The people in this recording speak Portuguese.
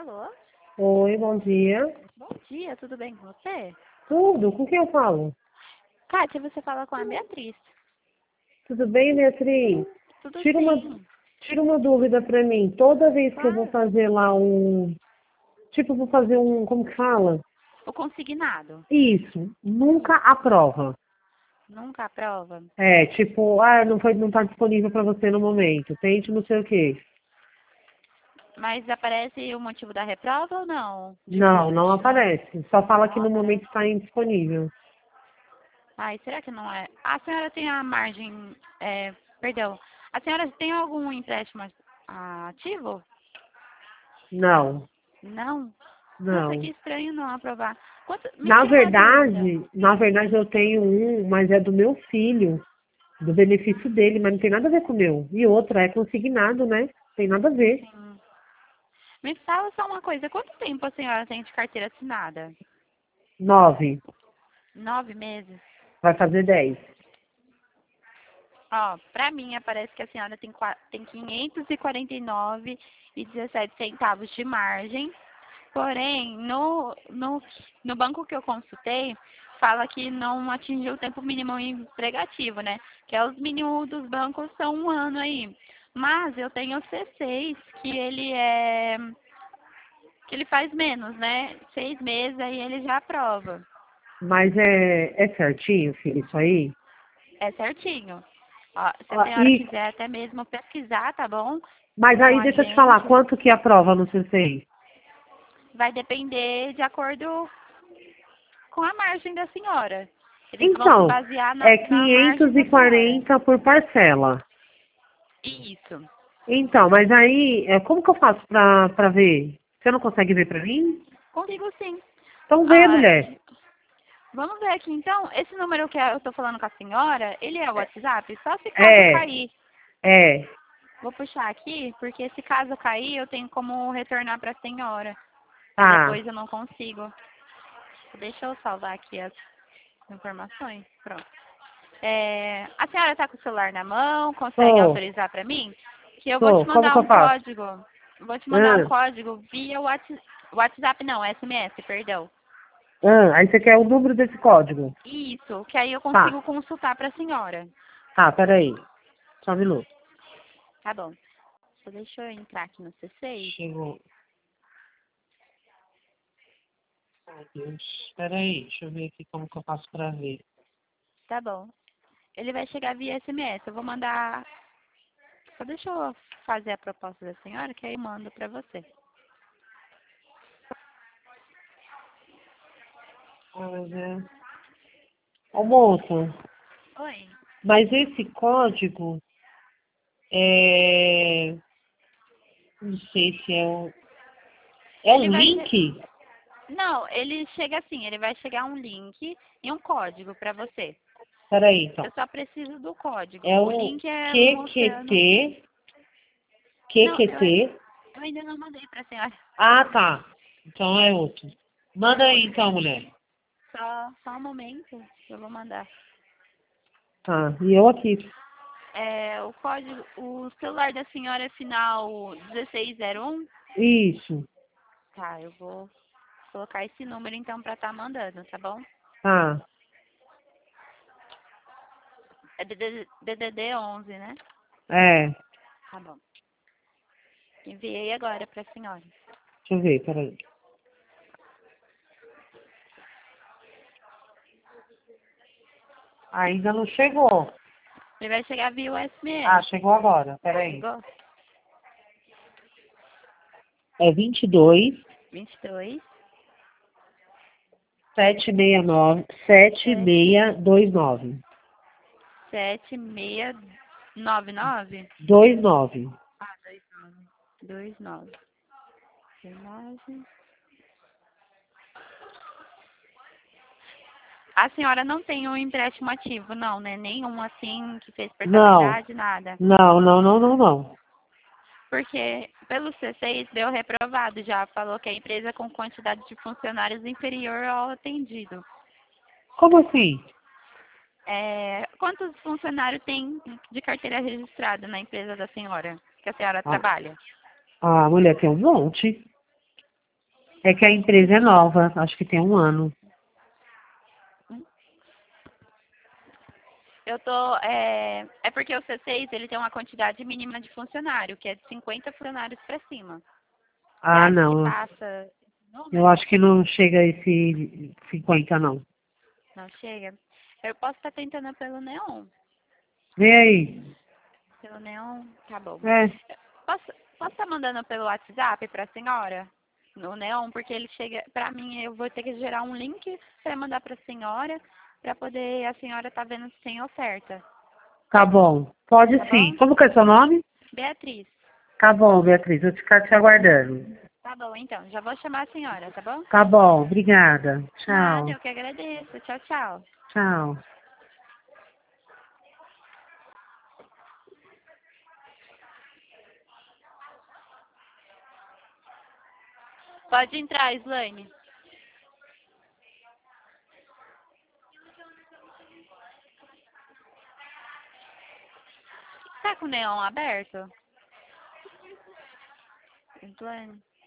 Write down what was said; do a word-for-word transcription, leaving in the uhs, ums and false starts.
Alô? Oi, bom dia. Bom dia, tudo bem com você? Tudo? Com quem eu falo? Kátia, você fala com a Beatriz. Tudo bem, Beatriz? Tudo Tira uma, sim. tira uma dúvida pra mim. Toda vez que eu vou Claro. fazer lá um... Tipo, eu vou fazer um... Como que fala? O consignado. Isso. Nunca aprova. Nunca aprova? É, tipo, ah, não foi, não tá disponível pra você no momento. Tente não sei o quê. Mas aparece o motivo da reprova ou não? Não, Tipo, não aparece. Só fala que não no aparece. momento está indisponível. Ai, será que não é? A senhora tem a margem... É, perdão. A senhora tem algum empréstimo ativo? Não, Não? Nossa, que não. estranho não aprovar. Quanto... Me Na tira uma dúvida. verdade, na verdade eu tenho um, mas é do meu filho. Do benefício dele, mas não tem nada a ver com o meu. E outra, é consignado, né? Tem nada a ver. Sim. Me fala só uma coisa. Quanto tempo a senhora tem de carteira assinada? Nove. Nove meses? Vai fazer dez. Ó, pra mim aparece que a senhora tem, qua- tem quinhentos e quarenta e nove e dezessete centavos de margem. Porém, no, no, no banco que eu consultei, fala que não atingiu o tempo mínimo empregativo, né? Que é os mínimos dos bancos são um ano aí. Mas eu tenho o C seis, que ele é que ele faz menos, né? Seis meses aí ele já aprova. Mas é, é certinho, filho, isso aí? É certinho. Ó, se a Ó, senhora e, quiser até mesmo pesquisar, tá bom? mas Com aí a deixa eu te falar, gente, quanto que aprova no C seis? vai depender de acordo com a margem da senhora. Eles vão se Então, basear na, é na margem quinhentos e da senhora. quarenta por parcela. Isso. Então, mas aí, é, como que eu faço pra, pra ver? Você não consegue ver pra mim? Consigo sim. Então vê, Ah, mulher. vamos ver aqui então. Esse número que eu tô falando com a senhora, ele é o WhatsApp? Só se caso É, cair. é. Vou puxar aqui, porque se caso cair, eu tenho como retornar para a senhora. E Tá. depois eu não consigo. Deixa eu salvar aqui as informações. Pronto. É, a senhora está com o celular na mão? Consegue Tô, autorizar para mim? Que eu vou te tô. Como mandar que eu um faço? código. Vou te mandar um Ah, código via Whats- WhatsApp, não, S M S, perdão. ah, aí você quer o número desse código? Isso, que aí eu Tá, consigo consultar para a senhora. tá, peraí. Só um minuto. Tá bom. Só deixa eu entrar aqui no C seis. Chegou. Ai, Deus. Peraí, deixa eu ver aqui como que eu faço pra ver. Tá bom. Ele vai chegar via S M S. Eu vou mandar. Só deixa eu fazer a proposta da senhora, que aí eu mando para você. Ah, mas é... Ô, moça, Oi. mas esse código é... Não sei se é um... É Ele um vai che... link? Não, ele chega assim, ele vai chegar um link e um código para você. Peraí, então. Eu só preciso do código. É O um link é mostrando. Q Q T... Não, eu, Q Q T... eu ainda não mandei para a senhora. Ah, tá. Então é outro. É Manda aí outro. então, mulher. Só, só um momento, que eu vou mandar. Tá, e eu aqui. É, o código, o celular da senhora é final dezesseis zero um. Isso. Tá, eu vou colocar esse número então para estar mandando, tá bom? Tá. É D D D onze, né? É. Tá bom. Enviei agora para a senhora. Deixa eu ver, peraí. Ainda não chegou. Ele vai chegar via Ah, U S M S. chegou agora. Peraí. Chegou? É vinte e dois, vinte e dois, setecentos e sessenta e nove, sete, sete seis dois nove. sete, seis, nove, nove? dois nove. Ah, dois nove. dois nove. Imagem. A senhora não tem um empréstimo ativo, não, né? Nenhum assim que fez Não. portabilidade, nada. Não, não, não, não, não. Porque pelo C seis deu reprovado já. Falou que a empresa com quantidade de funcionários inferior ao atendido. Como assim? É, quantos funcionários tem de carteira registrada na empresa da senhora, que a senhora Ah, trabalha? a mulher tem um monte. É que a empresa é nova, acho que tem um ano. Eu tô, é, é porque o C seis, ele tem uma quantidade mínima de funcionário, que é de cinquenta funcionários para cima. Você Ah, acha que não. passa esse Eu número? acho que não chega a esse cinquenta, não. Não chega? Eu posso estar tentando pelo Neon. Vê aí. Pelo Neon, tá bom. É, Posso posso estar mandando pelo WhatsApp para a senhora? No Neon, porque ele chega, para mim, eu vou ter que gerar um link para mandar para a senhora, para poder a senhora estar vendo se tem oferta. tá bom. Pode Tá sim. bom? Como que é seu nome? Beatriz. Tá bom, Beatriz. Eu vou ficar te aguardando. Tá bom, então. Já vou chamar a senhora, tá bom? Tá bom. Obrigada. Nada, Tchau. eu que agradeço. Tchau, tchau. Tchau. Pode entrar, Slaine. Tá com o neon aberto? Slaine.